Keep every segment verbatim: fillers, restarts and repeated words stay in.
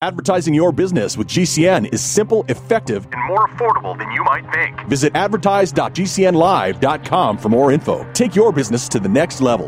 Advertising your business with G C N is simple, effective, and more affordable than you might think. Visit advertise dot g c n live dot com for more info. Take your business to the next level.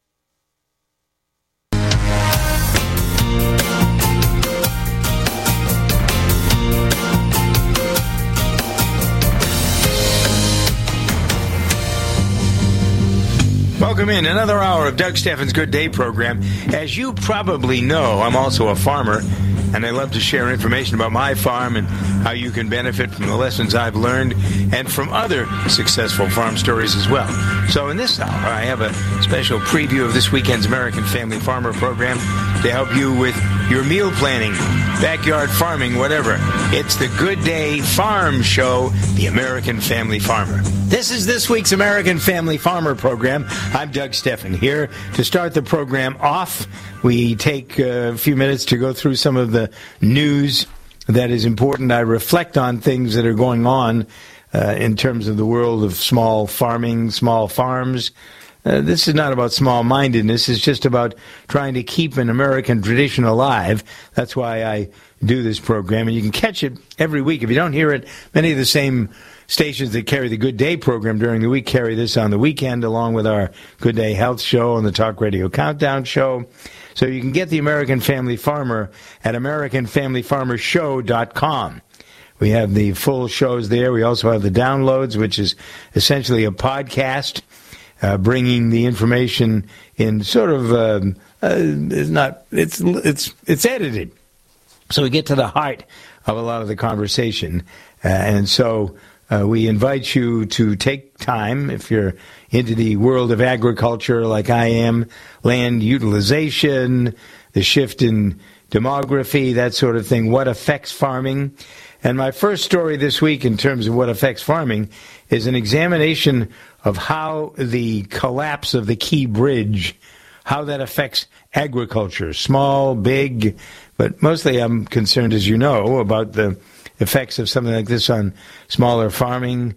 Welcome in another hour of Doug Steffens' Good Day program. As you probably know, I'm also a farmer, and I love to share information about my farm and how you can benefit from the lessons I've learned and from other successful farm stories as well. So in this hour, I have a special preview of this weekend's American Family Farmer program to help you with your meal planning, backyard farming, whatever. It's the Good Day Farm Show, the American Family Farmer. This is this week's American Family Farmer program. I'm Doug Steffen here. To start the program off, we take a few minutes to go through some of the news that is important. I reflect on things that are going on uh, in terms of the world of small farming, small farms. Uh, this is not about small-mindedness. It's just about trying to keep an American tradition alive. That's why I do this program. And you can catch it every week. If you don't hear it, many of the same stations that carry the Good Day program during the week carry this on the weekend, along with our Good Day Health Show and the Talk Radio Countdown Show. So you can get the American Family Farmer at american family farmer show dot com. We have the full shows there. We also have the downloads, which is essentially a podcast. Uh, bringing the information in sort of uh, uh, it's not it's it's it's edited, so we get to the heart of a lot of the conversation, uh, and so uh, we invite you to take time if you're into the world of agriculture like I am, land utilization, the shift in demography, that sort of thing. What affects farming? And my first story this week in terms of what affects farming is an examination of how the collapse of the Key Bridge, how that affects agriculture, small, big, but mostly I'm concerned, as you know, about the effects of something like this on smaller farming.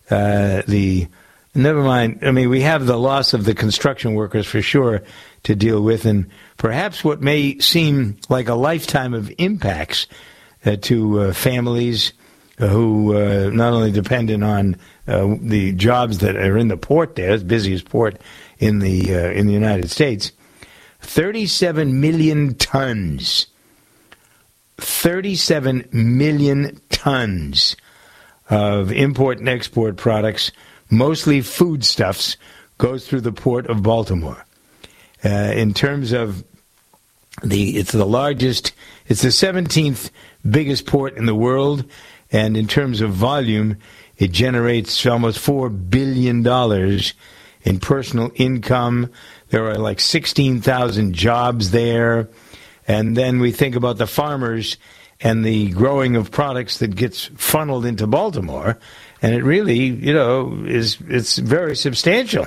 Uh, the never mind, I mean, we have the loss of the construction workers for sure to deal with, and perhaps what may seem like a lifetime of impacts uh, to uh, families who uh, not only dependent on uh, the jobs that are in the port there, the busiest port in the uh, in the United States, thirty-seven million tons, thirty-seven million tons of import and export products, mostly foodstuffs, goes through the port of Baltimore. Uh, in terms of the, it's the largest, it's the seventeenth biggest port in the world. And in terms of volume, it generates almost four billion dollars in personal income. There are like sixteen thousand jobs there. And then we think about the farmers and the growing of products that gets funneled into Baltimore. And it really, you know, is it's very substantial.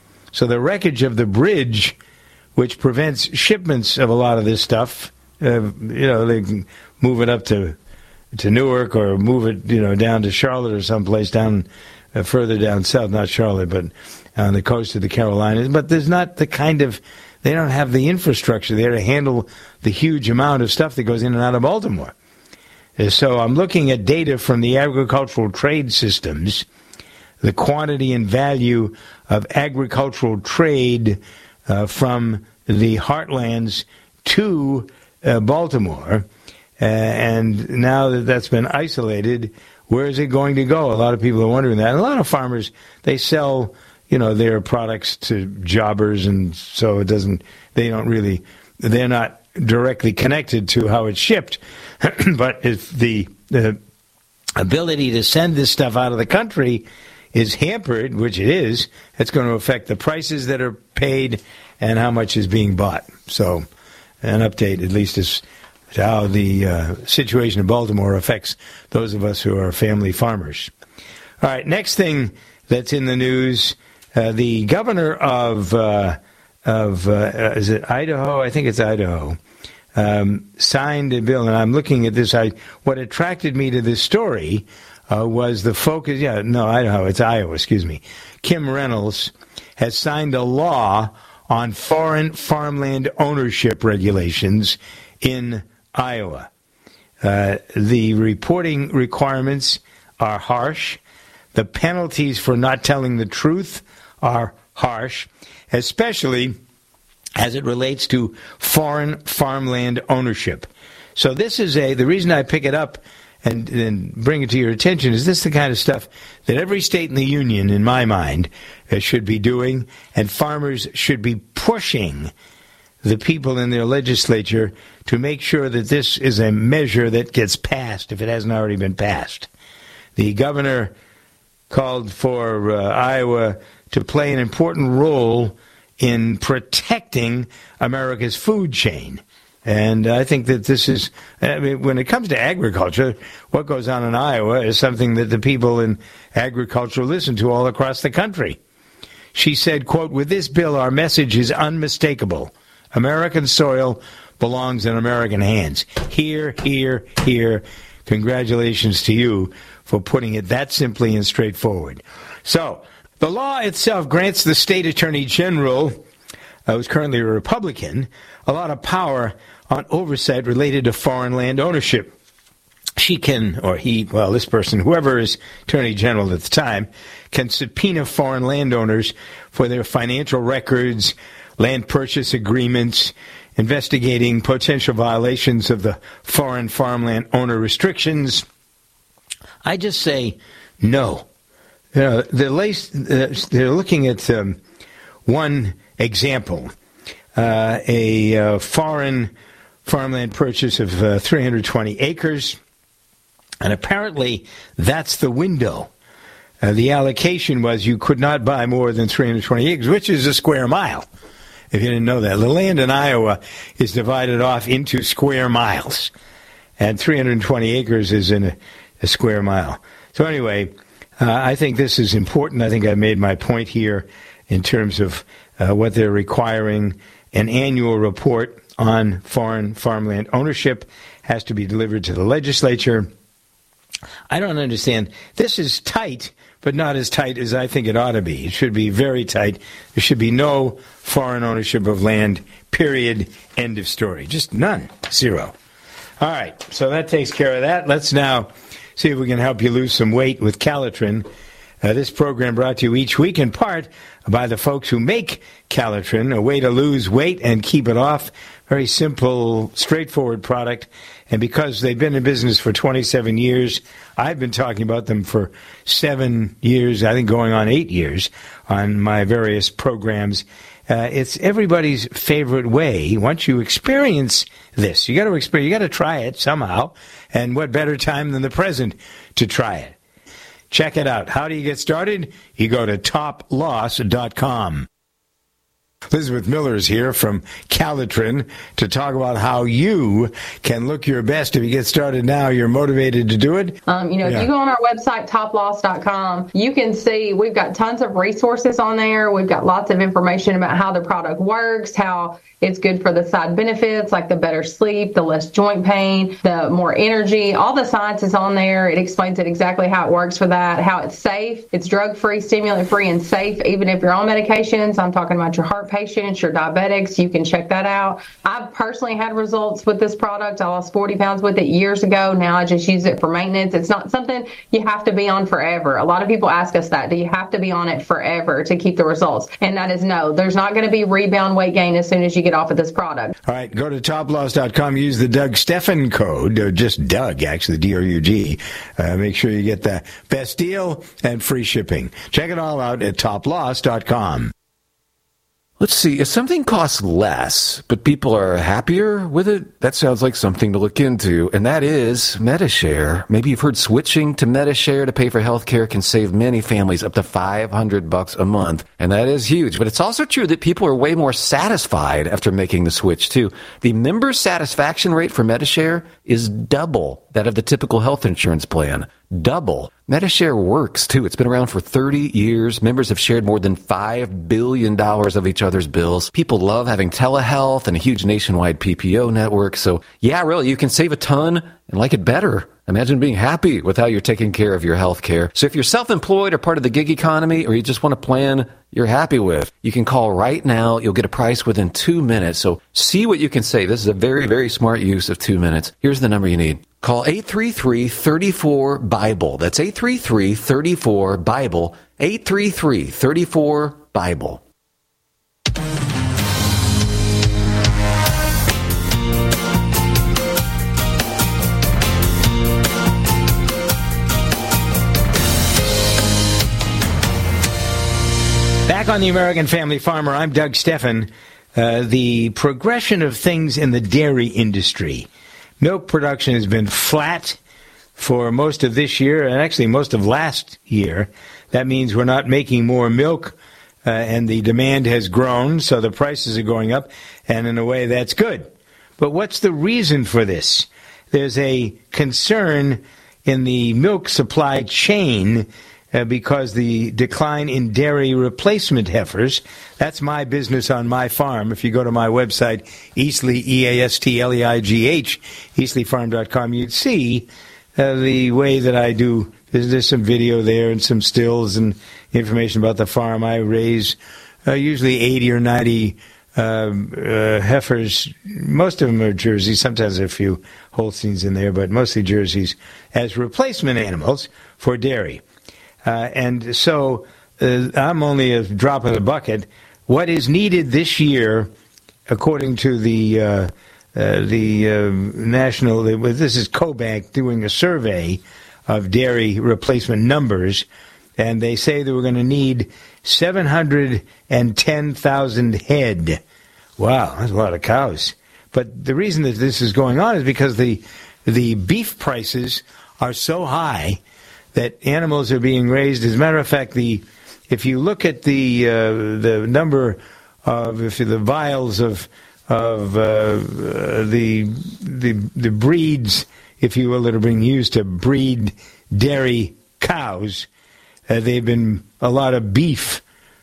So the wreckage of the bridge, which prevents shipments of a lot of this stuff, uh, you know, they can move it up to to Newark or move it, you know, down to Charlotte or someplace down uh, further down south, not Charlotte, but on the coast of the Carolinas. But there's not the kind of, they don't have the infrastructure there to handle the huge amount of stuff that goes in and out of Baltimore. Uh, so I'm looking at data from the agricultural trade systems, the quantity and value of agricultural trade uh, from the heartlands to uh, Baltimore. Uh, and now that that's been isolated, where is it going to go? A lot of people are wondering that. And a lot of farmers, they sell, you know, their products to jobbers, and so it doesn't, they don't really, they're not directly connected to how it's shipped. But if the, the ability to send this stuff out of the country is hampered, which it is, it's going to affect the prices that are paid and how much is being bought. So an update, at least, is how the uh, situation in Baltimore affects those of us who are family farmers. All right, next thing that's in the news, uh, the governor of, uh, of uh, is it Idaho? I think it's Idaho, um, signed a bill, and I'm looking at this. I What attracted me to this story uh, was the focus, yeah, no, Idaho, it's Iowa, excuse me. Kim Reynolds has signed a law on foreign farmland ownership regulations in Iowa. Uh, the reporting requirements are harsh. The penalties for not telling the truth are harsh, especially as it relates to foreign farmland ownership. So this is a, the reason I pick it up and, and bring it to your attention is this the kind of stuff that every state in the union, in my mind, uh, should be doing, and farmers should be pushing the people in their legislature to make sure that this is a measure that gets passed if it hasn't already been passed. The governor called for uh, Iowa to play an important role in protecting America's food chain. And I think that this is, I mean, when it comes to agriculture, what goes on in Iowa is something that the people in agriculture listen to all across the country. She said, quote, "With this bill, our message is unmistakable. American soil belongs in American hands." Here, here, here. Congratulations to you for putting it that simply and straightforward. So, the law itself grants the state attorney general, uh, who's currently a Republican, a lot of power on oversight related to foreign land ownership. She can, or he, well, this person, whoever is attorney general at the time, can subpoena foreign landowners for their financial records, land purchase agreements, investigating potential violations of the foreign farmland owner restrictions. I just say no. You know, they're, laced, uh, they're looking at um, one example, uh, a uh, foreign farmland purchase of uh, three hundred twenty acres, and apparently that's the window. Uh, the allocation was you could not buy more than three hundred twenty acres, which is a square mile. If you didn't know that, the land in Iowa is divided off into square miles, and three hundred twenty acres is in a, a square mile. So anyway, uh, I think this is important. I think I made my point here in terms of uh, what they're requiring. An annual report on foreign farmland ownership has to be delivered to the legislature. I don't understand. This is tight, but not as tight as I think it ought to be. It should be very tight. There should be no foreign ownership of land, period, end of story. Just none. Zero. All right, so that takes care of that. Let's now see if we can help you lose some weight with Calitrin. Uh, this program brought to you each week in part by the folks who make Calitrin, a way to lose weight and keep it off. Very simple, straightforward product. And because they've been in business for twenty-seven years, I've been talking about them for seven years, I think going on eight years on my various programs. Uh, it's everybody's favorite way. Once you experience this, you got to experience, you got to try it somehow. And what better time than the present to try it? Check it out. How do you get started? You go to top loss dot com. Elizabeth Miller is here from Calitrin to talk about how you can look your best. If you get started now, you're motivated to do it. Um, you know, yeah. If you go on our website, top loss dot com, you can see we've got tons of resources on there. We've got lots of information about how the product works, how it's good for the side benefits, like the better sleep, the less joint pain, the more energy. All the science is on there. It explains it exactly how it works for that, how it's safe. It's drug-free, stimulant-free, and safe, even if you're on medications. I'm talking about your heart patients, your diabetics. You can check that out. I've personally had results with this product. I lost forty pounds with it years ago. Now I just use it for maintenance. It's not something you have to be on forever. A lot of people ask us that. Do you have to be on it forever to keep the results? And that is no. There's not going to be rebound weight gain as soon as you get off of this product. All right, go to top loss dot com. Use the Doug Steffen code, or just Doug, actually, D O U G. Uh, make sure you get the best deal and free shipping. Check it all out at top loss dot com. Let's see, if something costs less, but people are happier with it, that sounds like something to look into, and that is Medi-Share. Maybe you've heard switching to Medi-Share to pay for health care can save many families up to five hundred bucks a month, and that is huge. But it's also true that people are way more satisfied after making the switch, too. The member satisfaction rate for Medi-Share is double that of the typical health insurance plan. Double. Medi-Share works, too. It's been around for thirty years. Members have shared more than five billion dollars of each other's bills. People love having telehealth and a huge nationwide P P O network. So, yeah, really, you can save a ton and like it better. Imagine being happy with how you're taking care of your health care. So if you're self-employed or part of the gig economy, or you just want a plan you're happy with. You can call right now. You'll get a price within two minutes. So see what you can save. This is a very, very smart use of two minutes. Here's the number you need. Call eight three three, three four, BIBLE. That's eight three three, three four, BIBLE. eight three three, three four, BIBLE. Back on the American Family Farmer, I'm Doug Steffen. Uh, the progression of things in the dairy industry. Milk production has been flat for most of this year and actually most of last year. That means we're not making more milk, uh, and the demand has grown, so the prices are going up, and in a way that's good. But what's the reason for this? There's a concern in the milk supply chain Uh, because the decline in dairy replacement heifers, that's my business on my farm. If you go to my website, Eastleigh, E A S T L E I G H, eastleigh farm dot com, you'd see uh, the way that I do. There's, there's some video there and some stills and information about the farm. I raise uh, usually eighty or ninety uh, uh, heifers. Most of them are Jerseys. Sometimes there are a few Holsteins in there, but mostly Jerseys as replacement animals for dairy. Uh, and so uh, I'm only a drop in the bucket. What is needed this year, according to the uh, uh, the uh, national, this is CoBank doing a survey of dairy replacement numbers, and they say that we're going to need seven hundred ten thousand head. Wow, that's a lot of cows. But the reason that this is going on is because the the beef prices are so high that animals are being raised. As a matter of fact, the if you look at the uh, the number of if the vials of of uh, uh, the the the breeds, if you will, that are being used to breed dairy cows, uh, they've been a lot of beef.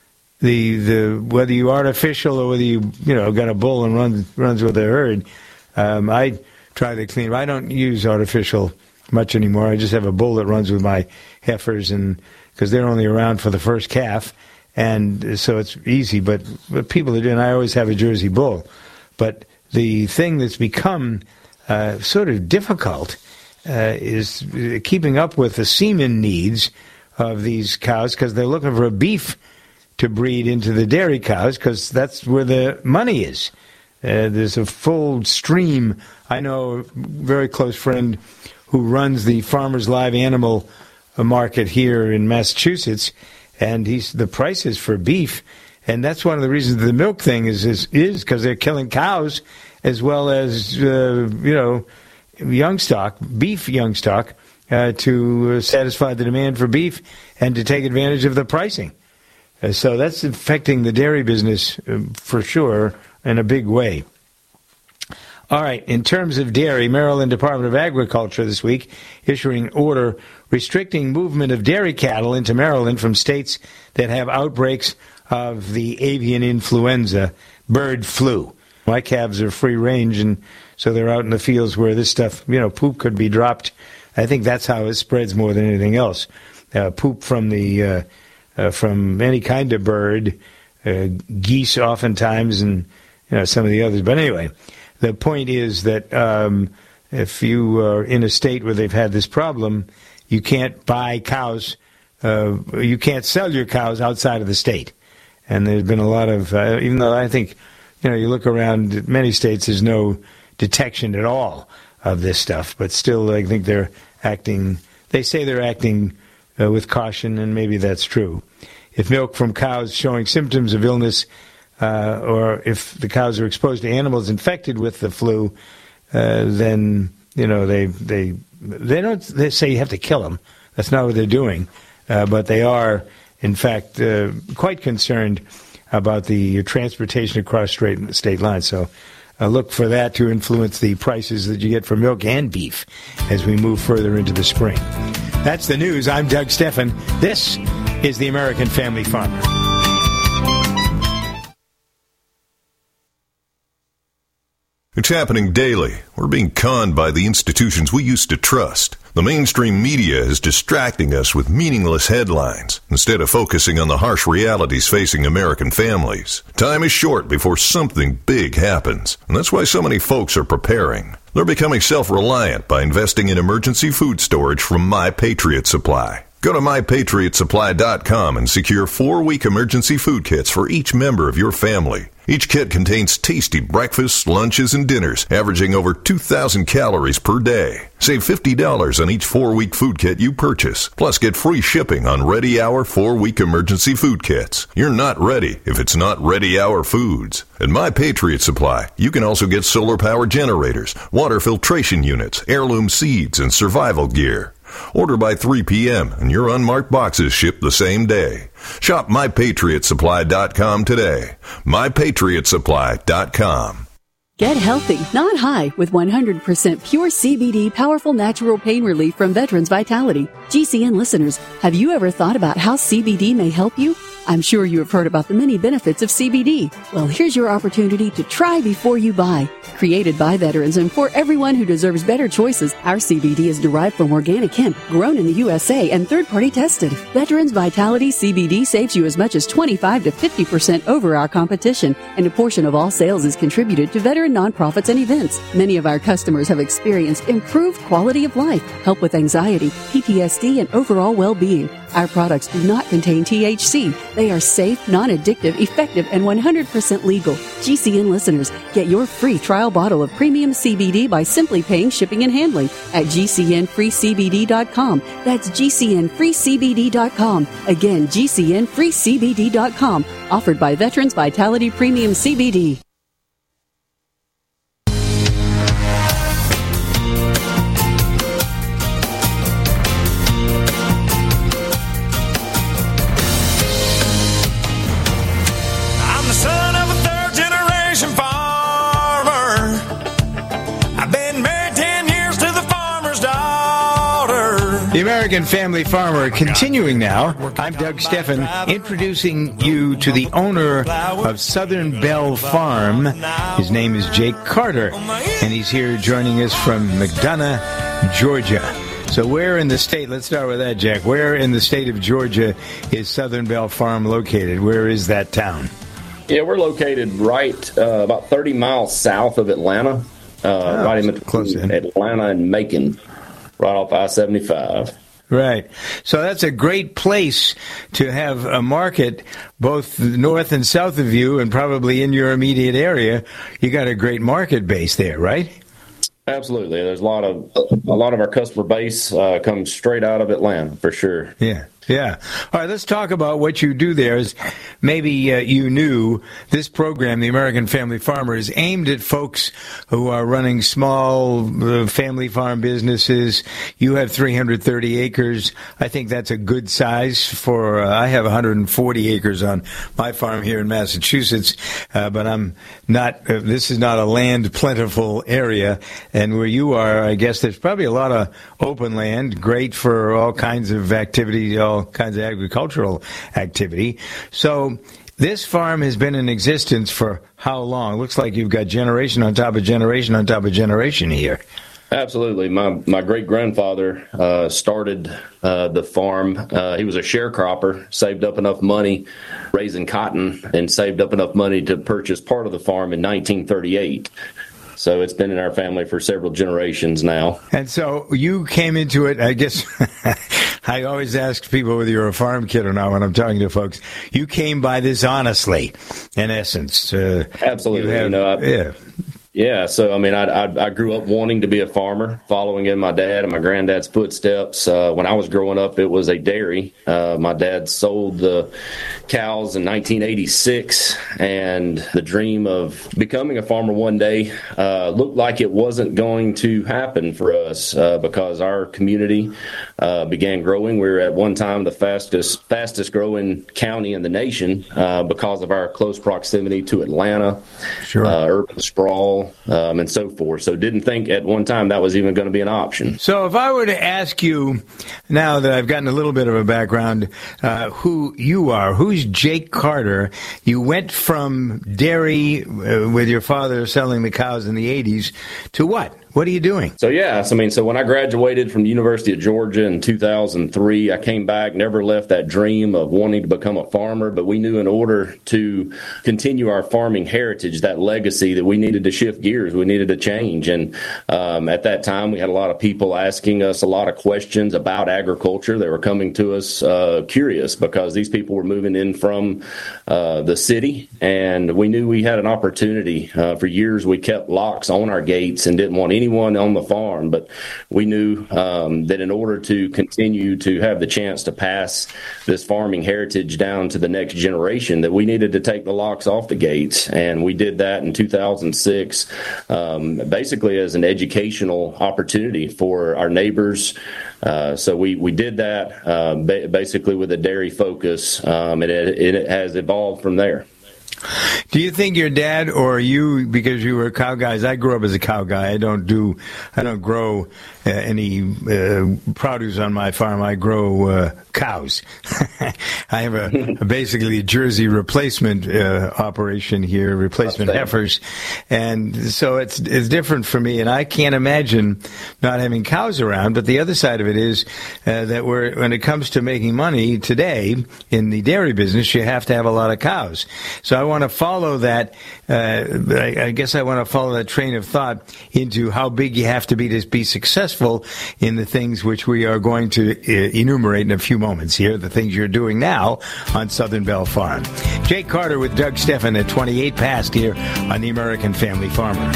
The the whether you artificial or whether you you know got a bull and runs runs with a herd, um, I try to clean. I don't use artificial much anymore. I just have a bull that runs with my heifers, and because they're only around for the first calf, and so it's easy. But what people are doing, I always have a Jersey bull. But the thing that's become uh, sort of difficult uh, is keeping up with the semen needs of these cows, because they're looking for a beef to breed into the dairy cows, because that's where the money is. Uh, there's a full stream. I know a very close friend who runs the Farmers Live Animal Market here in Massachusetts, and he's the prices for beef, and that's one of the reasons the milk thing is is is because they're killing cows as well as uh, you know young stock, beef young stock, uh, to satisfy the demand for beef and to take advantage of the pricing. Uh, so that's affecting the dairy business uh, for sure in a big way. All right, in terms of dairy, Maryland Department of Agriculture this week issuing an order restricting movement of dairy cattle into Maryland from states that have outbreaks of the avian influenza, bird flu. My calves are free range, and so they're out in the fields where this stuff, you know, poop could be dropped. I think that's how it spreads more than anything else. Uh, poop from the uh, uh, from any kind of bird, uh, geese oftentimes, and you know some of the others. But anyway. The point is that um, if you are in a state where they've had this problem, you can't buy cows, uh, you can't sell your cows outside of the state. And there's been a lot of, uh, even though I think, you know, you look around many states, there's no detection at all of this stuff. But still, I think they're acting, they say they're acting uh, with caution, and maybe that's true. If milk from cows showing symptoms of illness, Uh, or if the cows are exposed to animals infected with the flu, uh, then you know they they they don't they say you have to kill them. That's not what they're doing, uh, but they are in fact uh, quite concerned about the transportation across state state lines. So uh, look for that to influence the prices that you get for milk and beef as we move further into the spring. That's the news. I'm Doug Steffen. This is the American Family Farmer. It's happening daily. We're being conned by the institutions we used to trust. The mainstream media is distracting us with meaningless headlines instead of focusing on the harsh realities facing American families. Time is short before something big happens, and that's why so many folks are preparing. They're becoming self-reliant by investing in emergency food storage from My Patriot Supply. Go to my patriot supply dot com and secure four-week emergency food kits for each member of your family. Each kit contains tasty breakfasts, lunches, and dinners, averaging over two thousand calories per day. Save fifty dollars on each four-week food kit you purchase. Plus, get free shipping on Ready Hour four-week emergency food kits. You're not ready if it's not Ready Hour Foods. At My Patriot Supply, you can also get solar power generators, water filtration units, heirloom seeds, and survival gear. Order by three p.m. and your unmarked boxes ship the same day. Shop my patriot supply dot com today. my patriot supply dot com. Get healthy, not high, with one hundred percent pure C B D powerful natural pain relief from Veterans Vitality. G C N listeners, have you ever thought about how C B D may help you? I'm sure you have heard about the many benefits of C B D. Well, here's your opportunity to try before you buy. Created by veterans and for everyone who deserves better choices, our C B D is derived from organic hemp, grown in the U S A and third-party tested. Veterans Vitality C B D saves you as much as twenty-five to fifty percent over our competition, and a portion of all sales is contributed to veteran nonprofits and events. Many of our customers have experienced improved quality of life, help with anxiety, P T S D, and overall well-being. Our products do not contain T H C. They are safe, non-addictive, effective, and one hundred percent legal. G C N listeners, get your free trial bottle of premium C B D by simply paying shipping and handling at G C N free C B D dot com. That's G C N free C B D dot com. Again, G C N free C B D dot com. Offered by Veterans Vitality Premium C B D. The American Family Farmer continuing now. I'm Doug Steffen, introducing you to the owner of Southern Belle Farm. His name is Jake Carter, and he's here joining us from McDonough, Georgia. So where in the state, let's start with that, Jack, where in the state of Georgia is Southern Belle Farm located? Where is that town? Yeah, we're located right uh, about thirty miles south of Atlanta, uh, oh, right in between Atlanta and Macon. Right off I seventy-five. Right. So that's a great place to have a market both north and south of you and probably in your immediate area. You got a great market base there, right? Absolutely. There's a lot of a lot of our customer base uh, comes straight out of Atlanta, for sure. Yeah. Yeah. All right, let's talk about what you do there. Is maybe uh, you knew this program, the American Family Farmer, is aimed at folks who are running small uh, family farm businesses. You have three hundred thirty acres. I think that's a good size for, uh, I have one hundred forty acres on my farm here in Massachusetts, uh, but I'm not, uh, this is not a land plentiful area. And where you are, I guess there's probably a lot of open land, great for all kinds of activity, all kinds of agricultural activity. So this farm has been in existence for how long? It looks like you've got generation on top of generation on top of generation here. Absolutely. My my great-grandfather uh, started uh, the farm. Uh, he was a sharecropper, saved up enough money raising cotton, and saved up enough money to purchase part of the farm in nineteen thirty-eight. So it's been in our family for several generations now. And so you came into it, I guess, I always ask people whether you're a farm kid or not when I'm talking to folks. You came by this honestly, in essence. Uh, Absolutely. You have, you know, I, yeah. Yeah, so, I mean, I, I I grew up wanting to be a farmer, following in my dad and my granddad's footsteps. Uh, when I was growing up, it was a dairy. Uh, my dad sold the cows in nineteen eighty-six, and the dream of becoming a farmer one day uh, looked like it wasn't going to happen for us uh, because our community uh, began growing. We were at one time the fastest fastest growing county in the nation uh, because of our close proximity to Atlanta, sure. uh, urban sprawl. Um, and so forth. So didn't think at one time that was even going to be an option. So if I were to ask you, now that I've gotten a little bit of a background, uh, who you are, who's Jake Carter? You went from dairy uh, with your father selling the cows in the eighties to what? What are you doing? So, yeah, so, I mean, so when I graduated from the University of Georgia in two thousand three, I came back, never left that dream of wanting to become a farmer, but we knew in order to continue our farming heritage, that legacy, that we needed to shift gears, we needed to change. And um, at that time, we had a lot of people asking us a lot of questions about agriculture. They were coming to us uh, curious because these people were moving in from uh, the city, and we knew we had an opportunity. Uh, for years, we kept locks on our gates and didn't want anyone on the farm, but we knew um, that in order to continue to have the chance to pass this farming heritage down to the next generation, that we needed to take the locks off the gates. And we did that in two thousand six, um, basically as an educational opportunity for our neighbors. Uh, so we, we did that uh, ba- basically with a dairy focus, um, and it, it has evolved from there. Do you think your dad or you, because you were cow guys, I grew up as a cow guy. I don't do, I don't grow uh, any uh, produce on my farm. I grow uh, cows. I have a, a basically a Jersey replacement uh, operation here, replacement heifers, and so it's it's different for me. And I can't imagine not having cows around. But the other side of it is uh, that we're, when it comes to making money today in the dairy business, you have to have a lot of cows. So I want to follow that. Uh, I, I guess I want to follow that train of thought into how big you have to be to be successful in the things which we are going to uh, enumerate in a few moments here, the things you're doing now on Southern Bell Farm. Jake Carter with Doug Stephan at twenty-eight past here on the American Family Farmer.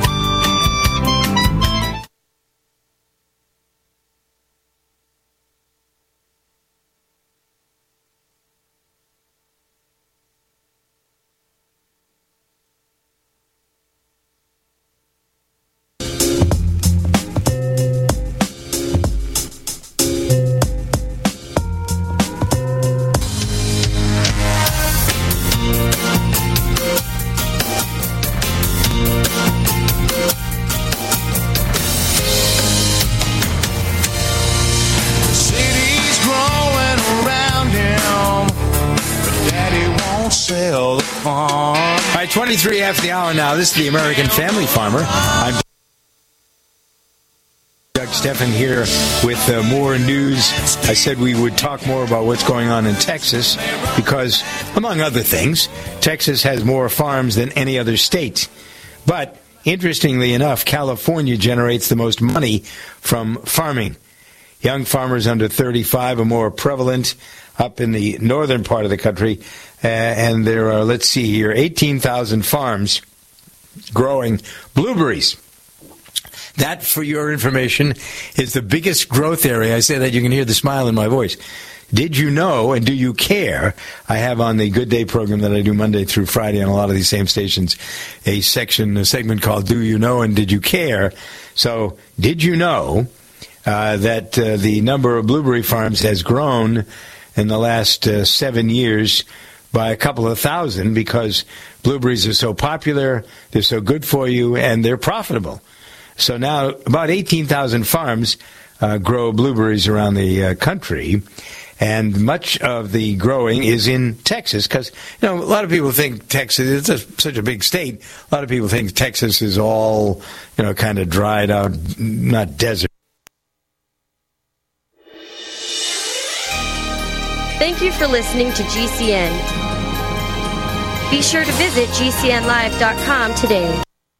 twenty-three after the hour now. This is the American Family Farmer. I'm Doug Stephan here with uh, more news. I said we would talk more about what's going on in Texas because, among other things, Texas has more farms than any other state. But, interestingly enough, California generates the most money from farming. Young farmers under thirty-five are more prevalent up in the northern part of the country. Uh, and there are, let's see here, eighteen thousand farms growing blueberries. That, for your information, is the biggest growth area. I say that you can hear the smile in my voice. Did you know, and do you care? I have on the Good Day program that I do Monday through Friday on a lot of these same stations, a section, a segment called Do You Know and Did You Care? So, did you know uh, that uh, the number of blueberry farms has grown in the last uh, seven years by a couple of thousand because blueberries are so popular, they're so good for you, and they're profitable. So now about eighteen thousand farms uh, grow blueberries around the uh, country, and much of the growing is in Texas because, you know, a lot of people think Texas, it's a, such a big state, a lot of people think Texas is all, you know, kind of dried out, not desert. Thank you for listening to G C N. Be sure to visit G C N live dot com today.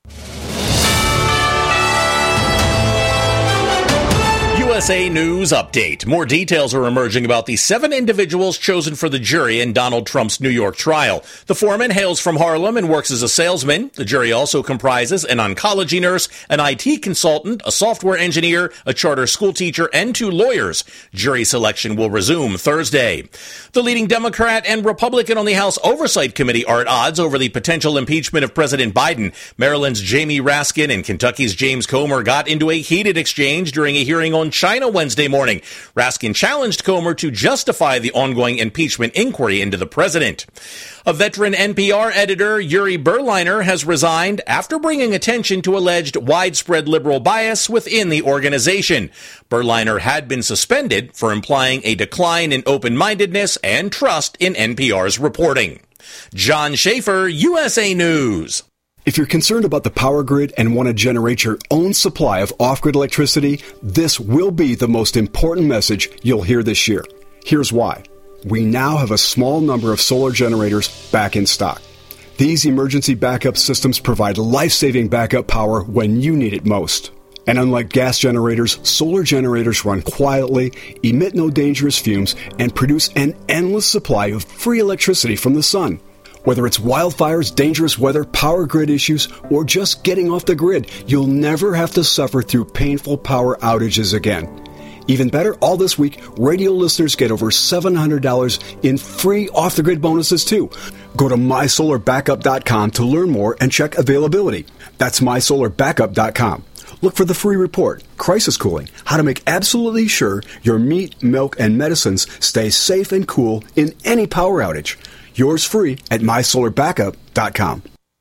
U S A News Update. More details are emerging about the seven individuals chosen for the jury in Donald Trump's New York trial. The foreman hails from Harlem and works as a salesman. The jury also comprises an oncology nurse, an I T consultant, a software engineer, a charter school teacher, and two lawyers. Jury selection will resume Thursday. The leading Democrat and Republican on the House Oversight Committee are at odds over the potential impeachment of President Biden. Maryland's Jamie Raskin and Kentucky's James Comer got into a heated exchange during a hearing on China Wednesday morning. Raskin challenged Comer to justify the ongoing impeachment inquiry into the president. A veteran N P R editor, Yuri Berliner, has resigned after bringing attention to alleged widespread liberal bias within the organization. Berliner had been suspended for implying a decline in open-mindedness and trust in N P R's reporting. John Schaefer, U S A News. If you're concerned about the power grid and want to generate your own supply of off-grid electricity, this will be the most important message you'll hear this year. Here's why. We now have a small number of solar generators back in stock. These emergency backup systems provide life-saving backup power when you need it most. And unlike gas generators, solar generators run quietly, emit no dangerous fumes, and produce an endless supply of free electricity from the sun. Whether it's wildfires, dangerous weather, power grid issues, or just getting off the grid, you'll never have to suffer through painful power outages again. Even better, all this week, radio listeners get over seven hundred dollars in free off-the-grid bonuses, too. Go to my solar backup dot com to learn more and check availability. That's my solar backup dot com. Look for the free report, Crisis Cooling, how to make absolutely sure your meat, milk, and medicines stay safe and cool in any power outage. Yours free at my solar backup dot com.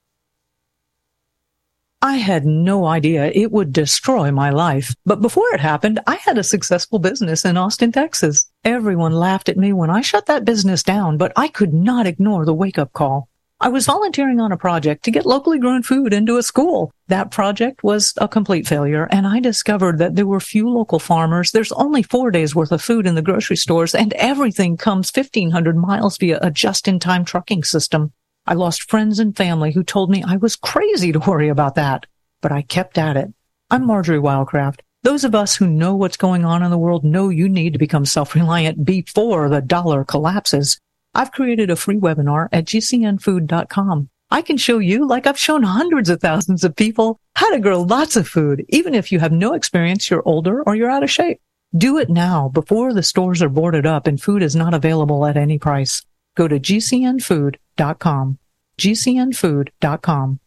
I had no idea it would destroy my life. But before it happened, I had a successful business in Austin, Texas. Everyone laughed at me when I shut that business down, but I could not ignore the wake-up call. I was volunteering on a project to get locally grown food into a school. That project was a complete failure, and I discovered that there were few local farmers. There's only four days worth of food in the grocery stores, and everything comes fifteen hundred miles via a just-in-time trucking system. I lost friends and family who told me I was crazy to worry about that, but I kept at it. I'm Marjorie Wildcraft. Those of us who know what's going on in the world know you need to become self-reliant before the dollar collapses. I've created a free webinar at G C N food dot com. I can show you, like I've shown hundreds of thousands of people, how to grow lots of food, even if you have no experience, you're older, or you're out of shape. Do it now before the stores are boarded up and food is not available at any price. Go to G C N food dot com. G C N food dot com.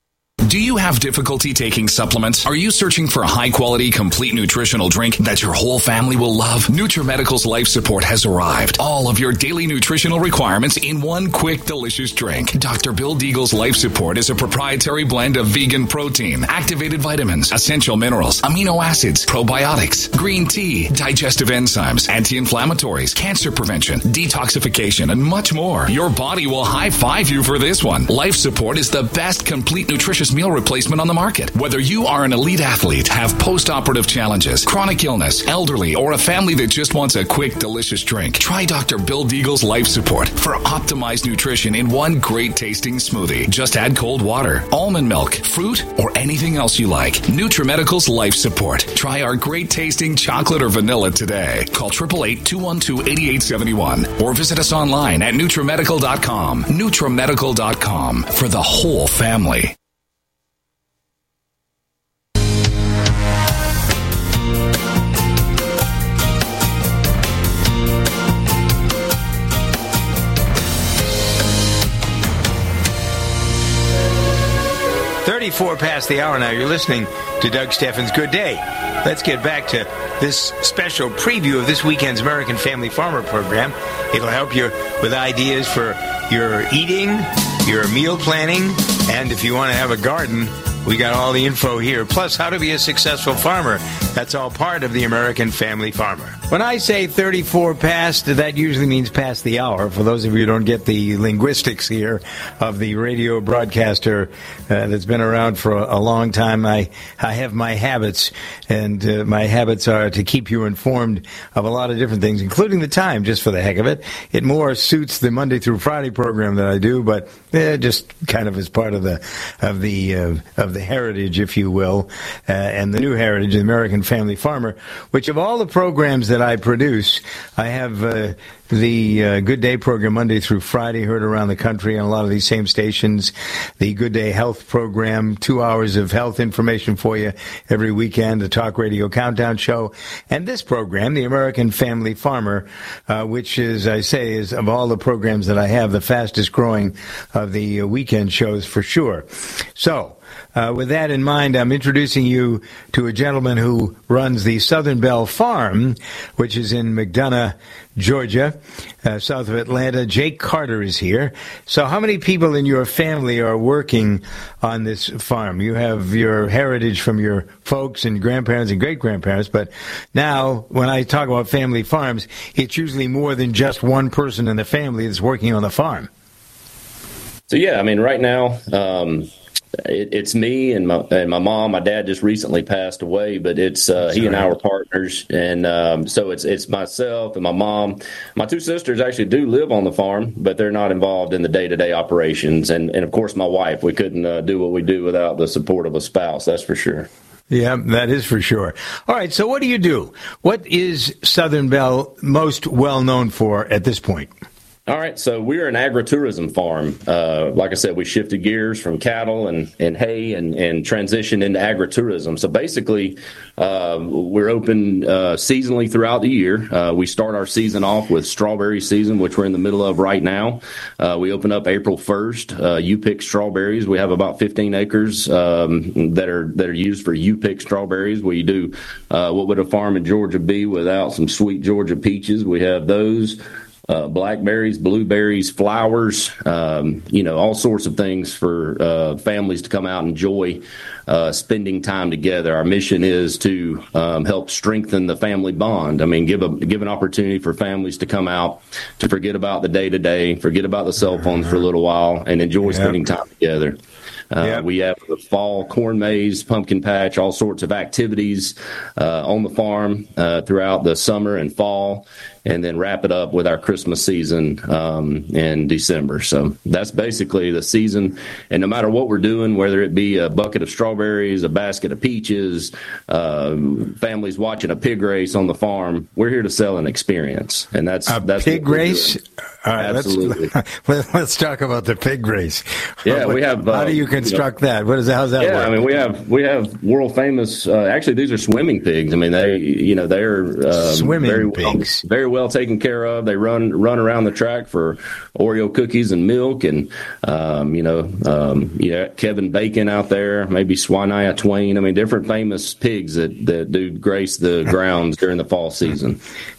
Do you have difficulty taking supplements? Are you searching for a high-quality, complete nutritional drink that your whole family will love? NutriMedical's Life Support has arrived. All of your daily nutritional requirements in one quick, delicious drink. Doctor Bill Deagle's Life Support is a proprietary blend of vegan protein, activated vitamins, essential minerals, amino acids, probiotics, green tea, digestive enzymes, anti-inflammatories, cancer prevention, detoxification, and much more. Your body will high-five you for this one. Life Support is the best complete nutritious meal replacement on the market. Whether you are an elite athlete, have post-operative challenges, chronic illness, elderly, or a family that just wants a quick, delicious drink, try Doctor Bill Deagle's Life Support for optimized nutrition in one great tasting smoothie. Just add cold water, almond milk, fruit, or anything else you like. NutriMedical's Life Support. Try our great tasting chocolate or vanilla today. Call eight eight eight, two one two, eight eight seven one or visit us online at NutriMedical dot com. NutriMedical dot com for the whole family. thirty-four past the hour now. You're listening to Doug Steffens' Good Day. Let's get back to this special preview of this weekend's American Family Farmer program. It'll help you with ideas for your eating, your meal planning, and if you want to have a garden, we got all the info here. Plus, how to be a successful farmer. That's all part of the American Family Farmer. When I say thirty-four past, that usually means past the hour. For those of you who don't get the linguistics here of the radio broadcaster uh, that's been around for a, a long time, I, I have my habits, and uh, my habits are to keep you informed of a lot of different things, including the time, just for the heck of it. It more suits the Monday through Friday program that I do, but eh, just kind of as part of the of the uh, of the heritage, if you will, uh, and the new heritage, the American Family Farmer, which of all the programs that I produce, I have uh, the uh, Good Day program Monday through Friday, heard around the country on a lot of these same stations. The Good Day Health program, two hours of health information for you every weekend, the Talk Radio Countdown Show. And this program, the American Family Farmer, uh, which is, I say, is of all the programs that I have, the fastest growing of the uh, weekend shows for sure. So, Uh, with that in mind, I'm introducing you to a gentleman who runs the Southern Belle Farm, which is in McDonough, Georgia, uh, south of Atlanta. Jake Carter is here. So how many people in your family are working on this farm? You have your heritage from your folks and grandparents and great-grandparents, but now when I talk about family farms, it's usually more than just one person in the family that's working on the farm. So, yeah, I mean, right now, um, it, it's me and my and my mom. My dad just recently passed away, but it's uh, he and I were partners, and um, so it's it's myself and my mom. My two sisters actually do live on the farm, but they're not involved in the day to day operations, and and of course my wife. We couldn't uh, do what we do without the support of a spouse. That's for sure. Yeah, that is for sure. All right, so what do you do? What is Southern Belle most well known for at this point? All right, so we're an agritourism farm. Uh, like I said, we shifted gears from cattle and, and hay and, and transitioned into agritourism. So basically, uh, we're open uh, seasonally throughout the year. Uh, we start our season off with strawberry season, which we're in the middle of right now. Uh, we open up April first. Uh, you pick strawberries. We have about fifteen acres um, that are that are used for you pick strawberries. We do uh, what would a farm in Georgia be without some sweet Georgia peaches? We have those. Uh, blackberries, blueberries, flowers, um, you know, all sorts of things for uh, families to come out and enjoy uh, spending time together. Our mission is to um, help strengthen the family bond. I mean, give a give an opportunity for families to come out, to forget about the day-to-day, forget about the cell phones for a little while, and enjoy yep. spending time together. Uh, yep. We have the fall corn maze, pumpkin patch, all sorts of activities uh, on the farm uh, throughout the summer and fall, and then wrap it up with our Christmas season um, in December. So that's basically the season. And no matter what we're doing, whether it be a bucket of strawberries, a basket of peaches, uh, families watching a pig race on the farm, we're here to sell an experience. And that's a that's pig race. All right, absolutely. Let's, let's talk about the pig race. Yeah, we have. How uh, do you construct you know, that? What is how's that yeah, work? I mean, we have we have world famous. Uh, actually, these are swimming pigs. I mean, they you know they're um, swimming very pigs. Well, very well taken care of. They run run around the track for Oreo cookies and milk, and um, you know, um, yeah, Kevin Bacon out there, maybe Shania Twain. I mean, different famous pigs that that do grace the grounds during the fall season.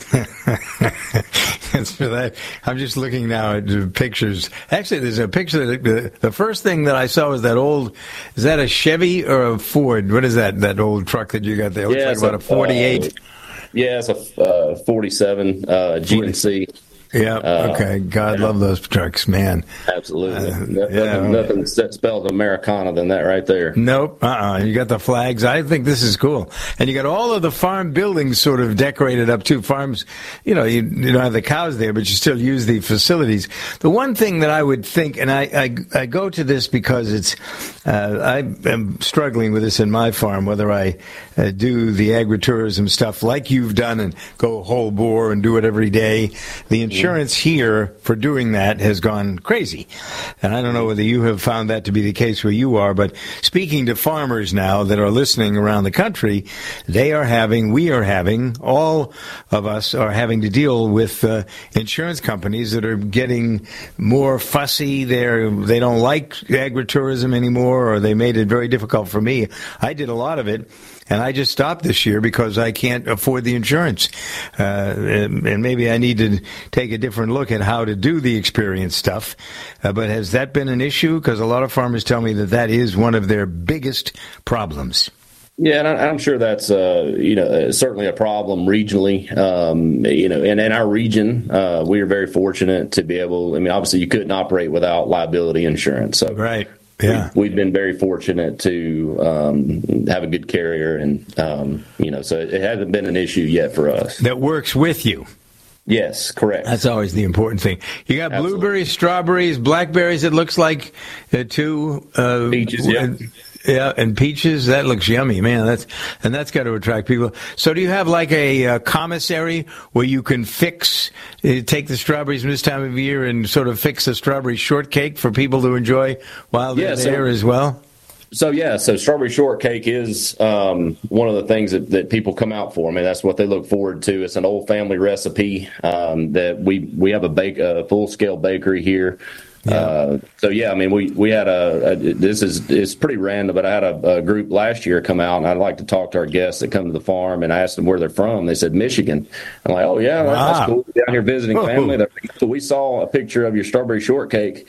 For that, I'm just looking now at the pictures. Actually, there's a picture. That, the, the first thing that I saw was that old. Is that a Chevy or a Ford? What is that? That old truck that you got there? It looks yeah, like about a forty-eight. Uh, yeah, it's a uh, forty-seven uh, G M C. Yeah. Uh, okay. God yeah. love those trucks, man. Absolutely. Uh, nothing, yeah. nothing spells Americana than that right there. Nope. Uh-uh. You got the flags. I think this is cool. And you got all of the farm buildings sort of decorated up too. Farms, you know, you, you don't have the cows there, but you still use the facilities. The one thing that I would think, and I, I, I go to this because it's, uh, I am struggling with this in my farm, whether I uh, do the agritourism stuff like you've done and go whole bore and do it every day. The insurance Insurance here for doing that has gone crazy. And I don't know whether you have found that to be the case where you are, but speaking to farmers now that are listening around the country, they are having, we are having, all of us are having to deal with uh, insurance companies that are getting more fussy. They're, they don't like agritourism anymore, or they made it very difficult for me. I did a lot of it. And I just stopped this year because I can't afford the insurance. Uh, and, and maybe I need to take a different look at how to do the experience stuff. Uh, but has that been an issue? Because a lot of farmers tell me that that is one of their biggest problems. Yeah, and I, I'm sure that's uh, you know certainly a problem regionally. Um, you know, and in our region, uh, we are very fortunate to be able. I mean, obviously, you couldn't operate without liability insurance. So right. Yeah, we, we've been very fortunate to um, have a good carrier, and um, you know, so it hasn't been an issue yet for us. That works with you. Yes, correct. That's always the important thing. You got Absolutely. Blueberries, strawberries, blackberries. It looks like uh, too. Uh, Peaches, yeah. Yeah, and peaches, that looks yummy, man. That's and that's got to attract people. So do you have like a uh, commissary where you can fix, uh, take the strawberries from this time of year and sort of fix a strawberry shortcake for people to enjoy while they're yeah, so, there as well? So, yeah, so strawberry shortcake is um, one of the things that, that people come out for. I mean, that's what they look forward to. It's an old family recipe um, that we, we have a, bake, a full-scale bakery here. Yeah. Uh, so yeah, I mean, we, we had a, a this is it's pretty random, but I had a, a group last year come out, and I'd like to talk to our guests that come to the farm, and I asked them where they're from. They said Michigan. I'm like, oh yeah, wow. that's cool. We're down here visiting oh. family. So we saw a picture of your strawberry shortcake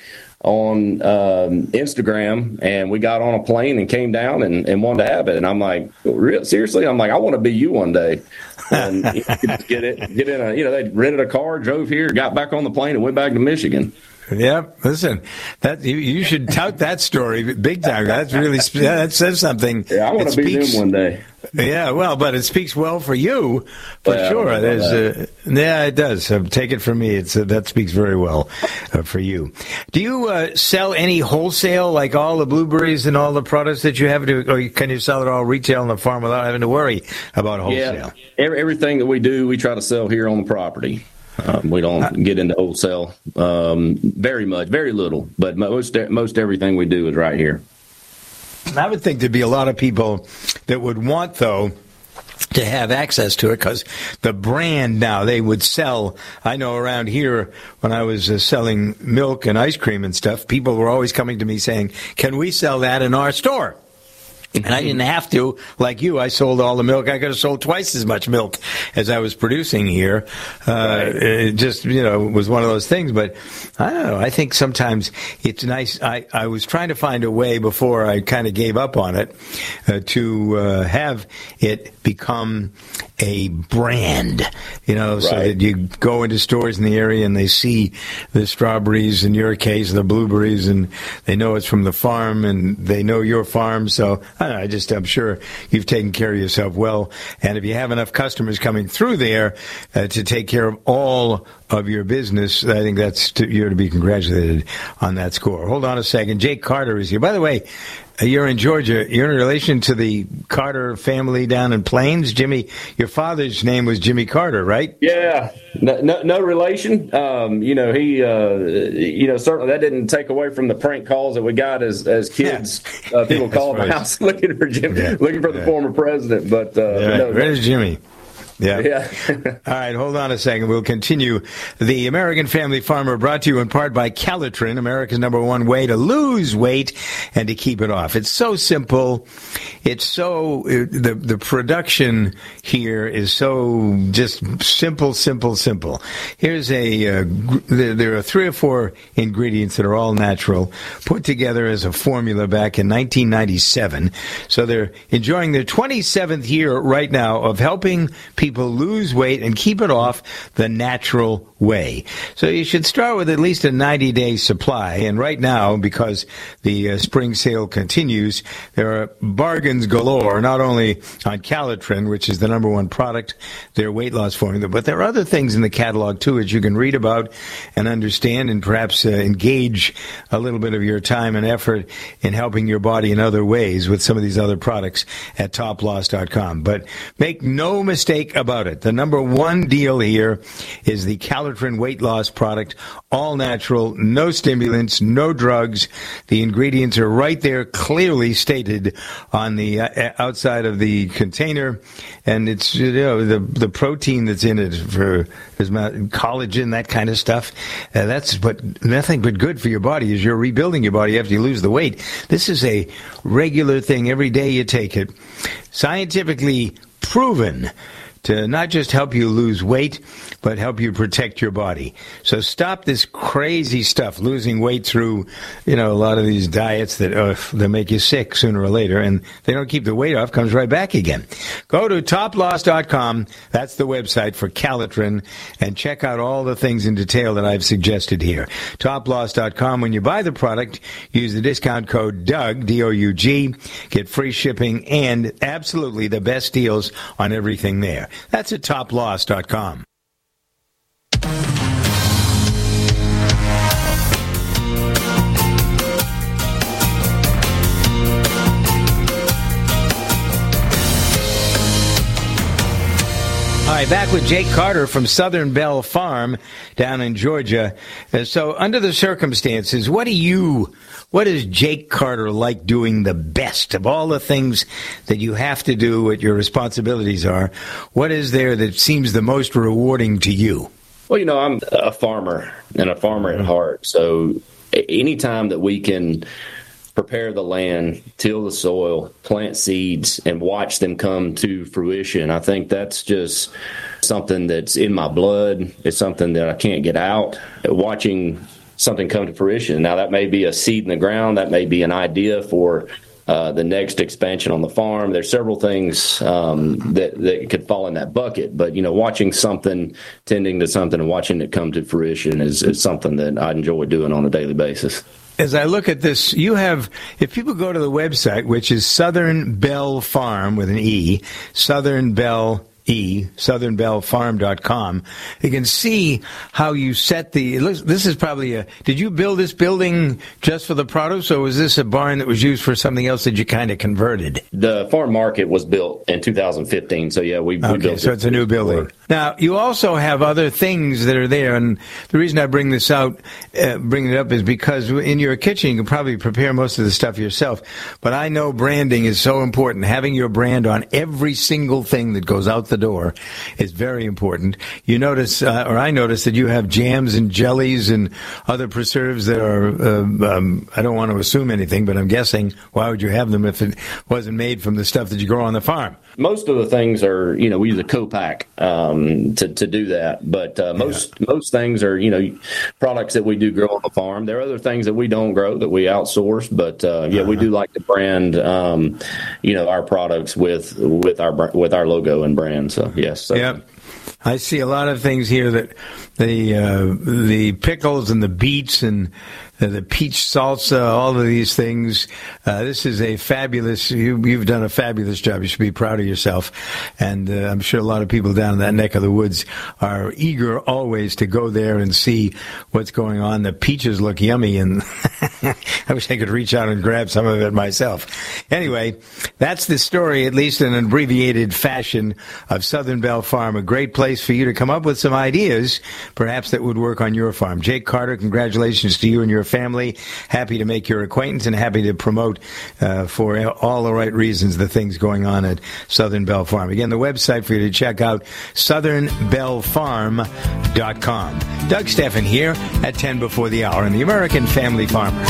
on um, Instagram, and we got on a plane and came down and, and wanted to have it. And I'm like, seriously? I'm like, I want to be you one day. And you know, get it, get in a, you know, they rented a car, drove here, got back on the plane, and went back to Michigan. Yep. Listen, that you, you should tout that story big time. That's really that says something. Yeah, I want to be them one day. Yeah, well, but it speaks well for you, for yeah, sure. There's, a, yeah, it does. So take it from me. It's uh, that speaks very well uh, for you. Do you uh, sell any wholesale, like all the blueberries and all the products that you have to, or can you sell it all retail on the farm without having to worry about wholesale? Yeah, every, everything that we do, we try to sell here on the property. Um, we don't get into wholesale um, very much, very little, but most most everything we do is right here. I would think there'd be a lot of people that would want, though, to have access to it, because the brand now, they would sell. I know around here, when I was uh, selling milk and ice cream and stuff, people were always coming to me saying, can we sell that in our store? And I didn't have to, like you. I sold all the milk. I could have sold twice as much milk as I was producing here. Uh, it just, you know, was one of those things. But I don't know. I think sometimes it's nice. I, I was trying to find a way before I kind of gave up on it uh, to uh, have it become a brand, you know, so right. that you go into stores in the area and they see the strawberries, in your case, the blueberries, and they know it's from the farm and they know your farm. So I don't know, I just, I'm sure you've taken care of yourself well. And if you have enough customers coming through there uh, to take care of all of your business, I think that's to, you're to be congratulated on that score. Hold on a second. Jake Carter is here. By the way, you're in Georgia. You're in relation to the Carter family down in Plains. Jimmy, your father's name was Jimmy Carter, right? Yeah, no, no, no relation. Um, you know, he, uh, you know, certainly that didn't take away from the prank calls that we got as as kids. Yeah. Uh, people yeah, calling right. the house looking for Jimmy, yeah. looking for the yeah. former president. But uh, yeah. no, where's Jimmy? Yeah. yeah. All right, hold on a second. We'll continue. The American Family Farmer, brought to you in part by Calitrin, America's number one way to lose weight and to keep it off. It's so simple. It's so, the the production here is so just simple, simple, simple. Here's a, uh, there, there are three or four ingredients that are all natural, put together as a formula back in nineteen ninety-seven. So they're enjoying their twenty-seventh year right now of helping people lose weight and keep it off the natural way. So you should start with at least a ninety-day supply. And right now, because the uh, spring sale continues, there are bargains galore, not only on Calitrin, which is the number one product, their weight loss formula, but there are other things in the catalog, too, that you can read about and understand and perhaps uh, engage a little bit of your time and effort in helping your body in other ways with some of these other products at top loss dot com. But make no mistake about it. The number one deal here is the Calitrin weight loss product, all natural, no stimulants, no drugs. The ingredients are right there, clearly stated on the uh, outside of the container, and it's, you know, the the protein that's in it for collagen, that kind of stuff. Uh, that's but nothing but good for your body as you're rebuilding your body after you lose the weight. This is a regular thing. Every day you take it. Scientifically proven to not just help you lose weight, but help you protect your body. So stop this crazy stuff, losing weight through, you know, a lot of these diets that uh, that make you sick sooner or later, and they don't keep the weight off, comes right back again. Go to top loss dot com. That's the website for Calitrin, and check out all the things in detail that I've suggested here. top loss dot com. When you buy the product, use the discount code Doug, D O U G, get free shipping and absolutely the best deals on everything there. That's at top loss dot com. All right, back with Jake Carter from Southern Bell Farm down in Georgia. Uh, so under the circumstances, what do you, what does Jake Carter like doing the best of all the things that you have to do, what your responsibilities are? What is there that seems the most rewarding to you? Well, you know, I'm a farmer and a farmer at heart. So anytime that we can prepare the land, till the soil, plant seeds, and watch them come to fruition, I think that's just something that's in my blood. It's something that I can't get out. Watching something come to fruition. Now, that may be a seed in the ground. That may be an idea for uh, the next expansion on the farm. There's several things um, that, that could fall in that bucket. But, you know, watching something, tending to something and watching it come to fruition is, is something that I enjoy doing on a daily basis. As I look at this, you have, if people go to the website, which is Southern Bell Farm with an E, Southern Bell E, southern bell farm dot com. You can see how you set the, it looks, this is probably a, did you build this building just for the produce, or was this a barn that was used for something else that you kind of converted? The farm market was built in two thousand fifteen, so yeah, we, we okay, built so it. it's a new building. Now, you also have other things that are there, and the reason I bring this out, uh, bring it up, is because in your kitchen you can probably prepare most of the stuff yourself, but I know branding is so important. Having your brand on every single thing that goes out the door is very important. You notice, uh, or I notice, that you have jams and jellies and other preserves that are, uh, um, I don't want to assume anything, but I'm guessing, why would you have them if it wasn't made from the stuff that you grow on the farm? Most of the things are, you know, we use a co-pack um, to, to do that. But uh, most yeah. most things are, you know, products that we do grow on the farm. There are other things that we don't grow that we outsource. But, uh, yeah, uh-huh. we do like to brand, um, you know, our products with with our with our logo and brand. So, yes. So. Yeah. I see a lot of things here that the uh, the pickles and the beets and uh, the peach salsa, all of these things. Uh, this is a fabulous, you, you've done a fabulous job. You should be proud of yourself. And uh, I'm sure a lot of people down in that neck of the woods are eager always to go there and see what's going on. The peaches look yummy, and I wish I could reach out and grab some of it myself. Anyway, that's the story, at least in an abbreviated fashion, of Southern Bell Farm, a great place for you to come up with some ideas, perhaps that would work on your farm. Jake Carter, congratulations to you and your family. Happy to make your acquaintance and happy to promote uh, for all the right reasons the things going on at Southern Bell Farm. Again, the website for you to check out, southern bell farm dot com. Doug Steffen here at ten before the hour on the American Family Farmer.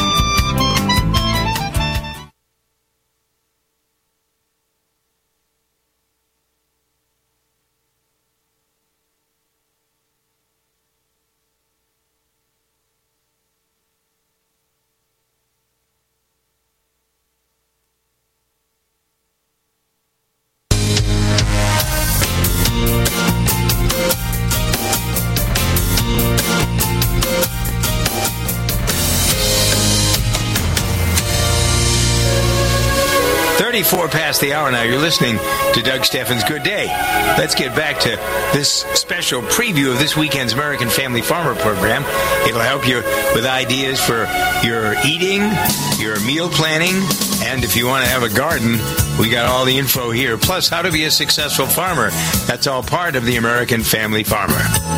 thirty-four past the hour now. You're listening to Doug Steffen's Good Day. Let's get back to this special preview of this weekend's American Family Farmer program. It'll help you with ideas for your eating, your meal planning, and if you want to have a garden, we got all the info here. Plus, how to be a successful farmer. That's all part of the American Family Farmer.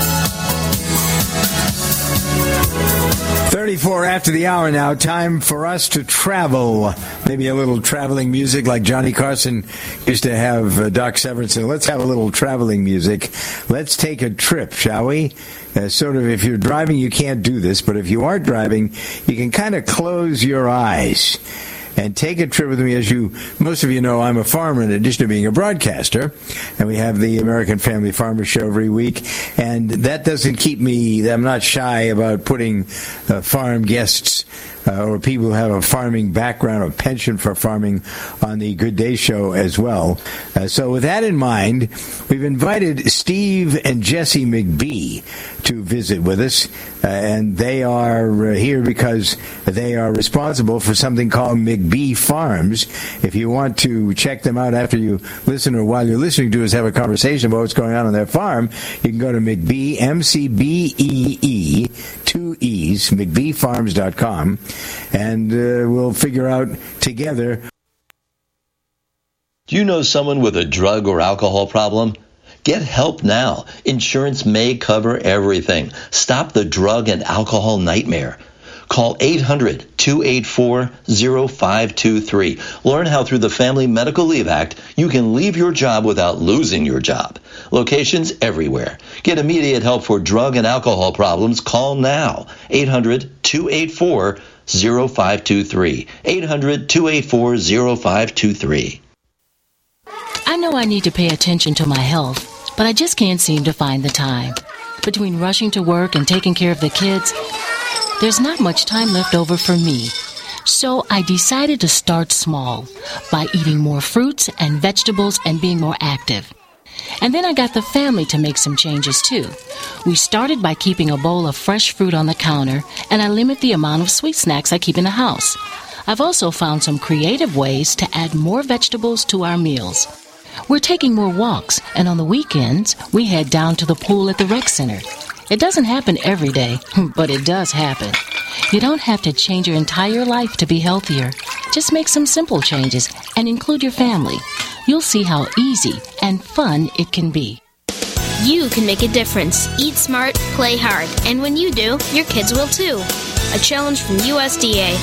thirty-four after the hour now. Time for us to travel. Maybe a little traveling music like Johnny Carson used to have uh, Doc Severinsen. Let's have a little traveling music. Let's take a trip, shall we? Uh, sort of, if you're driving, you can't do this, but if you aren't driving, you can kind of close your eyes and take a trip with me. As you, most of you know, I'm a farmer in addition to being a broadcaster, and we have the American Family Farmer Show every week, and that doesn't keep me, I'm not shy about putting uh, farm guests uh, or people who have a farming background or penchant for farming on the Good Day Show as well. Uh, so with that in mind, we've invited Steve and Jesse McBee to visit with us, uh, and they are uh, here because they are responsible for something called McBee Farms. If you want to check them out after you listen, or while you're listening to us have a conversation about what's going on on their farm, you can go to McBee, M C B E E, two E's, McBee farms dot com, and uh, we'll figure out together. Do you know someone with a drug or alcohol problem? Get help now. Insurance may cover everything. Stop the drug and alcohol nightmare. Call eight hundred, two eight four, zero five two three. Learn how through the Family Medical Leave Act you can leave your job without losing your job. Locations everywhere. Get immediate help for drug and alcohol problems. Call now. eight hundred, two eight four, zero five two three. eight hundred, two eight four, zero five two three. I know I need to pay attention to my health, but I just can't seem to find the time. Between rushing to work and taking care of the kids, there's not much time left over for me. So I decided to start small by eating more fruits and vegetables and being more active. And then I got the family to make some changes too. We started by keeping a bowl of fresh fruit on the counter, and I limit the amount of sweet snacks I keep in the house. I've also found some creative ways to add more vegetables to our meals. We're taking more walks, and on the weekends, we head down to the pool at the rec center. It doesn't happen every day, but it does happen. You don't have to change your entire life to be healthier. Just make some simple changes and include your family. You'll see how easy and fun it can be. You can make a difference. Eat smart, play hard. And when you do, your kids will too. A challenge from U S D A.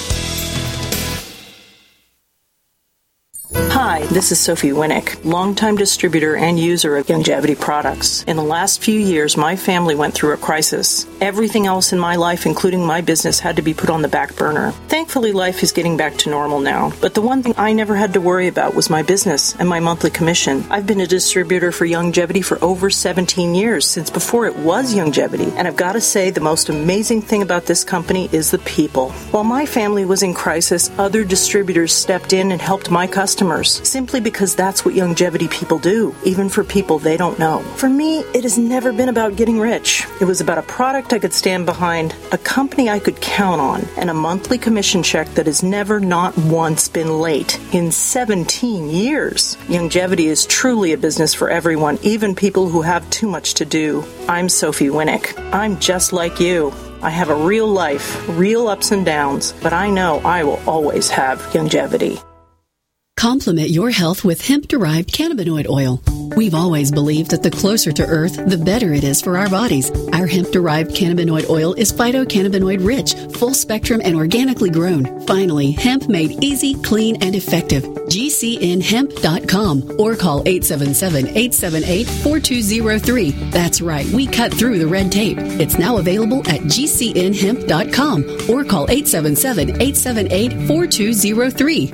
Hi, this is Sophie Winnick, longtime distributor and user of Youngevity products. In the last few years, my family went through a crisis. Everything else in my life, including my business, had to be put on the back burner. Thankfully, life is getting back to normal now. But the one thing I never had to worry about was my business and my monthly commission. I've been a distributor for Youngevity for over seventeen years, since before it was Youngevity. And I've got to say, the most amazing thing about this company is the people. While my family was in crisis, other distributors stepped in and helped my customers, simply because that's what Youngevity people do, even for people they don't know. For me, it has never been about getting rich. It was about a product I could stand behind, a company I could count on, and a monthly commission check that has never, not once, been late in seventeen years. Youngevity is truly a business for everyone, even people who have too much to do. I'm Sophie Winnick. I'm just like you. I have a real life, real ups and downs, but I know I will always have Youngevity. Complement your health with hemp-derived cannabinoid oil. We've always believed that the closer to Earth, the better it is for our bodies. Our hemp-derived cannabinoid oil is phytocannabinoid-rich, full-spectrum, and organically grown. Finally, hemp made easy, clean, and effective. G C N hemp dot com or call eight seven seven, eight seven eight, four two zero three. That's right, we cut through the red tape. It's now available at G C N hemp dot com or call eight seven seven, eight seven eight, four two zero three.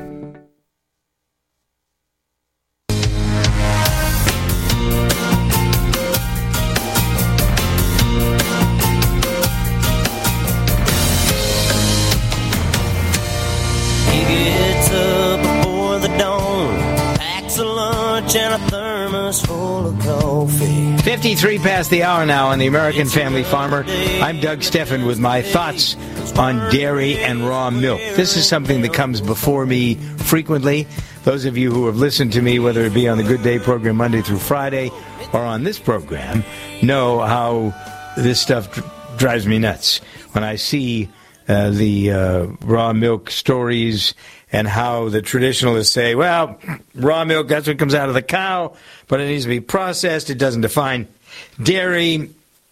And a thermos full of coffee. fifty-three past the hour now on the American Family Farmer. I'm Doug Steffen with my thoughts on dairy and raw milk. This is something that comes before me frequently. Those of you who have listened to me, whether it be on the Good Day program Monday through Friday or on this program, know how this stuff dr- drives me nuts. When I see uh, the uh, raw milk stories and how the traditionalists say, well, raw milk, that's what comes out of the cow, but it needs to be processed. It doesn't define dairy.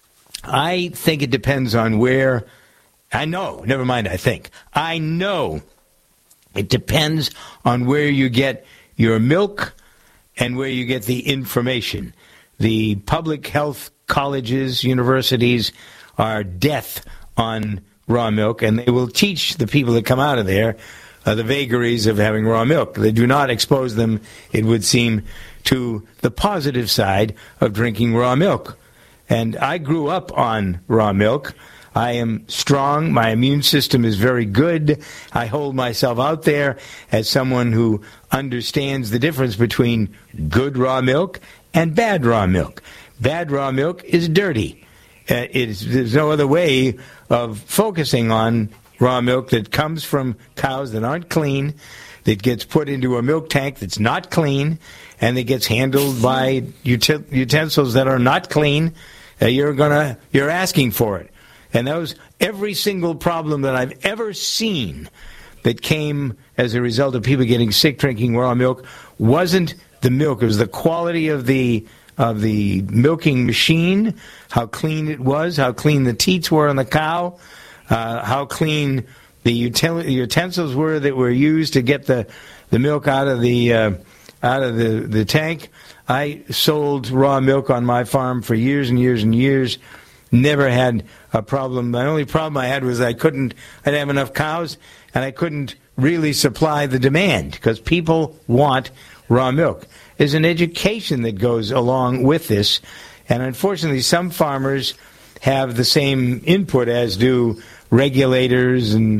I think it depends on where. I know, never mind, I think. I know it depends on where you get your milk and where you get the information. The public health colleges, universities are death on raw milk, and they will teach the people that come out of there Uh, the vagaries of having raw milk. They do not expose them, it would seem, to the positive side of drinking raw milk. And I grew up on raw milk. I am strong. My immune system is very good. I hold myself out there as someone who understands the difference between good raw milk and bad raw milk. Bad raw milk is dirty. Uh, it is, there's no other way of focusing on raw milk that comes from cows that aren't clean, that gets put into a milk tank that's not clean, and that gets handled by util- utensils that are not clean. Uh, you're gonna, you're asking for it. And those, every single problem that I've ever seen that came as a result of people getting sick drinking raw milk wasn't the milk. It was the quality of the of the milking machine, how clean it was, how clean the teats were on the cow. Uh, how clean the util- utensils were that were used to get the, the milk out of the uh, out of the, the tank. I sold raw milk on my farm for years and years and years. Never had a problem. The only problem I had was I couldn't. I didn't have enough cows, and I couldn't really supply the demand because people want raw milk. There's an education that goes along with this, and unfortunately, some farmers have the same input as do regulators and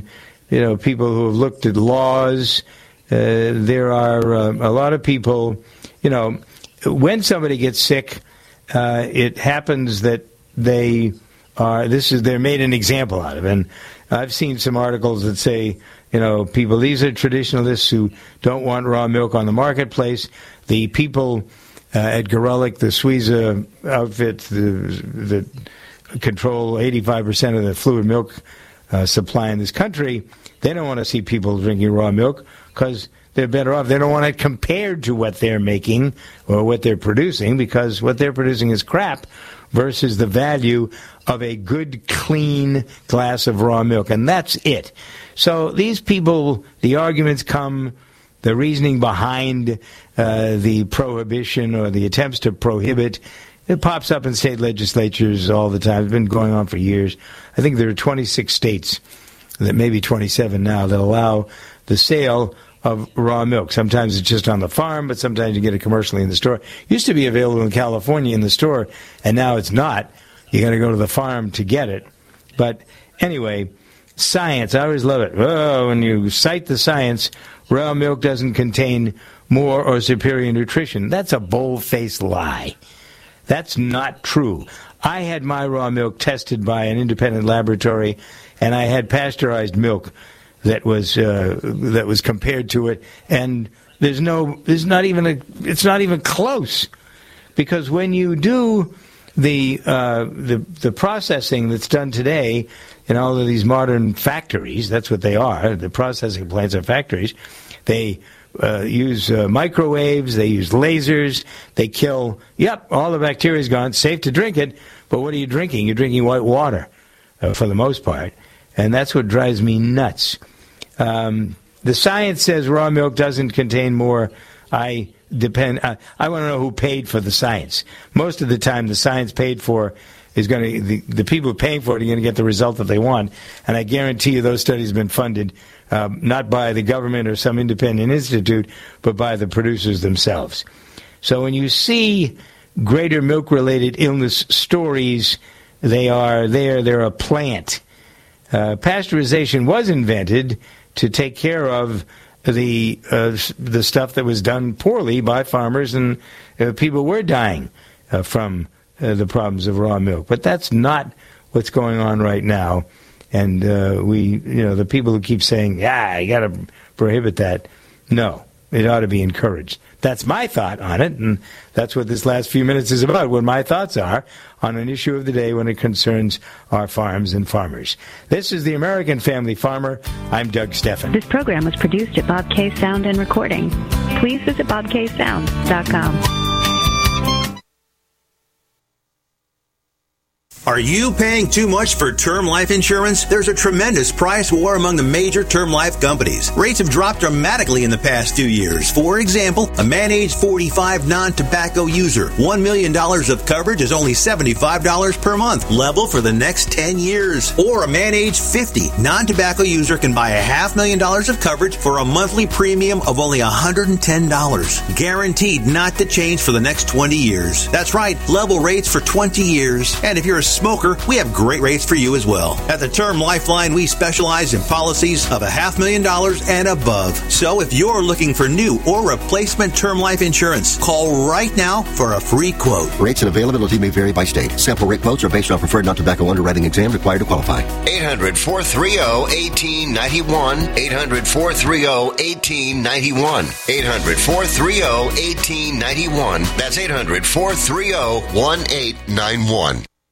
you know, people who have looked at laws. Uh, there are uh, a lot of people, you know, when somebody gets sick, uh, it happens that they are, this is, they're made an example out of. And I've seen some articles that say, you know, people, these are traditionalists who don't want raw milk on the marketplace. The people uh, at Gorelick, the Suiza outfit, that control eighty-five percent of the fluid milk uh, supply in this country, they don't want to see people drinking raw milk because they're better off. They don't want it compared to what they're making or what they're producing, because what they're producing is crap versus the value of a good, clean glass of raw milk. And that's it. So these people, the arguments come, the reasoning behind uh, the prohibition or the attempts to prohibit, it pops up in state legislatures all the time. It's been going on for years. I think there are twenty-six states, that maybe twenty-seven now, that allow the sale of raw milk. Sometimes it's just on the farm, but sometimes you get it commercially in the store. It used to be available in California in the store, and now it's not. You got to go to the farm to get it. But anyway, science, I always love it. Oh, when you cite the science, raw milk doesn't contain more or superior nutrition. That's a bold-faced lie. That's not true. I had my raw milk tested by an independent laboratory, and I had pasteurized milk that was uh, that was compared to it, and there's no, there's not even a, it's not even close, because when you do the uh, the the processing that's done today in all of these modern factories, that's what they are. The processing plants are factories. They uh, use uh, microwaves. They use lasers. They kill. Yep, all the bacteria is gone. It's safe to drink it, but what are you drinking? You're drinking white water uh, for the most part, and that's what drives me nuts. Um, the science says raw milk doesn't contain more. I depend. Uh, I want to know who paid for the science. Most of the time, the science paid for is going to the, the people paying for it are going to get the result that they want. And I guarantee you, those studies have been funded um, not by the government or some independent institute, but by the producers themselves. So when you see greater milk-related illness stories, they are there. They're a plant. Uh, pasteurization was invented to take care of the uh, the stuff that was done poorly by farmers, and uh, people were dying uh, from uh, the problems of raw milk. But that's not what's going on right now. And uh, we, you know, the people who keep saying, "Yeah, you got to prohibit that," no, it ought to be encouraged. That's my thought on it, and that's what this last few minutes is about, what my thoughts are on an issue of the day when it concerns our farms and farmers. This is the American Family Farmer. I'm Doug Steffen. This program was produced at Bob K Sound and Recording. Please visit bob k sound dot com. Are you paying too much for term life insurance? There's a tremendous price war among the major term life companies. Rates have dropped dramatically in the past few years. For example, a man age forty-five non-tobacco user, one million dollars of coverage is only seventy-five dollars per month, level for the next ten years. Or a man age fifty non-tobacco user can buy a half million dollars of coverage for a monthly premium of only one hundred ten dollars. Guaranteed not to change for the next twenty years. That's right, level rates for twenty years. And if you're a smoker, we have great rates for you as well. At the Term Lifeline, we specialize in policies of a half million dollars and above. So if you're looking for new or replacement term life insurance, call right now for a free quote. Rates and availability may vary by state. Sample rate quotes are based on preferred non-tobacco underwriting exam required to qualify. eight hundred, four three zero, one eight nine one. eight hundred, four three zero, one eight nine one. eight hundred, four three zero, one eight nine one. That's eight hundred, four three zero, one eight nine one.